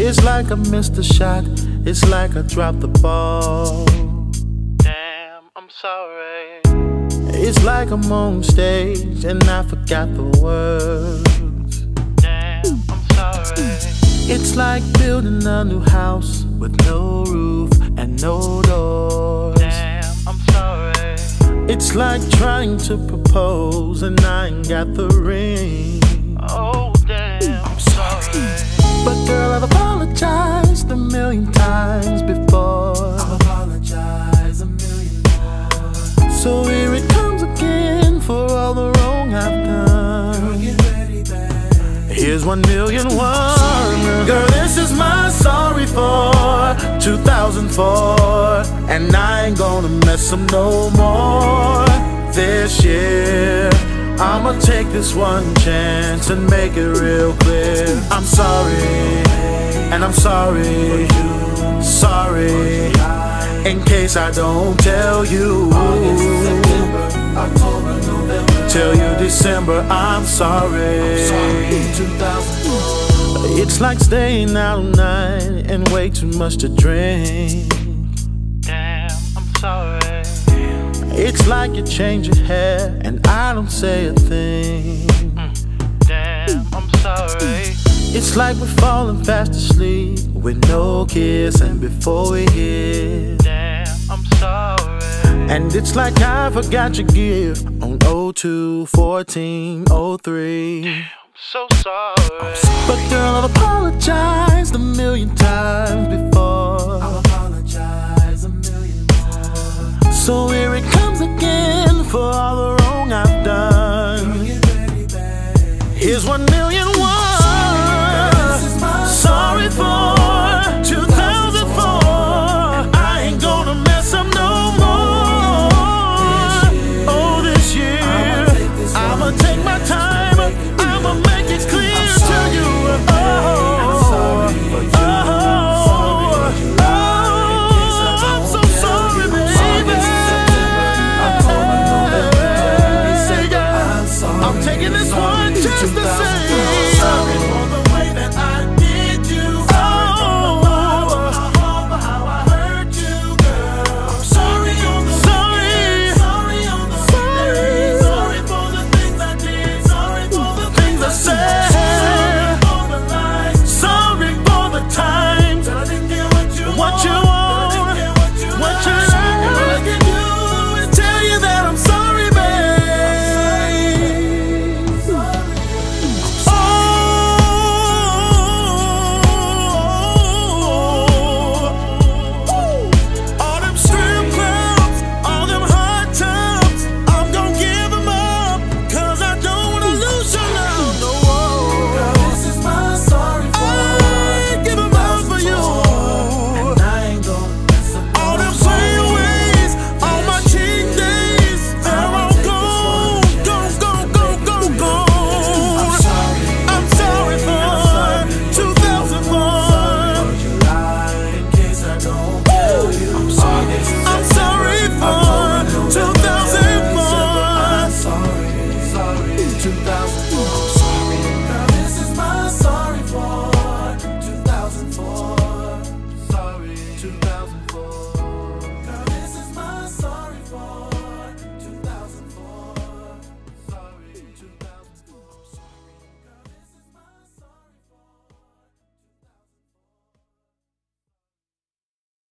It's like I missed a shot, it's like I dropped the ball. Damn, I'm sorry. It's like I'm on stage and I forgot the words. Damn, I'm sorry. It's like building a new house with no roof and no doors. Damn, I'm sorry. It's like trying to propose and I ain't got the ring. Oh, damn, I'm sorry. But girl, I've apologized a million times before. I've apologized a million more. So here it comes again for all the wrong I've done. Girl, get ready, babe. Here's 1,000,001. Girl, this is my sorry for 2004. And I ain't gonna mess up no more this year. I'ma take this one chance and make it real clear. I'm sorry, and I'm sorry, sorry, in case I don't tell you. August, September, October, November, Tell you December, I'm sorry. 2004. It's like staying out all night and way too much to drink. Damn, I'm sorry. It's like you change your hair and I don't say a thing. Damn, I'm sorry. It's like we're falling fast asleep with no kiss and before we hit. Damn, I'm sorry. And it's like I forgot your gift on 02, 14, 03. I'm so sorry. But girl, I've apologized a million times before. I'll apologize a million more. So here it comes again for all the wrong I've done. Girl, get ready, babe. Here's 1,000,001. Sorry for 2004. I ain't gonna mess up no more. Oh, this year I'ma take my time. I'ma make it clear to you. I'm so sorry, baby. I'm taking this one just to say.